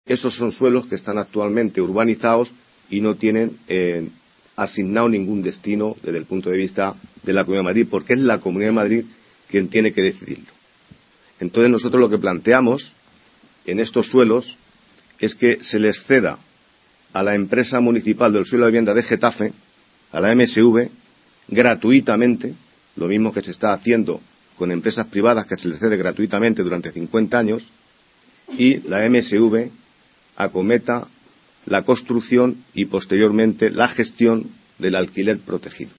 esos son suelos que están actualmente urbanizados y no tienen asignado ningún destino desde el punto de vista de la Comunidad de Madrid, porque es la Comunidad de Madrid quien tiene que decidirlo. Entonces nosotros lo que planteamos en estos suelos es que se les ceda a la empresa municipal del suelo de vivienda de Getafe, a la MSV, gratuitamente, lo mismo que se está haciendo con empresas privadas que se les cede gratuitamente durante 50 años, y la MSV acometa la construcción y posteriormente la gestión del alquiler protegido.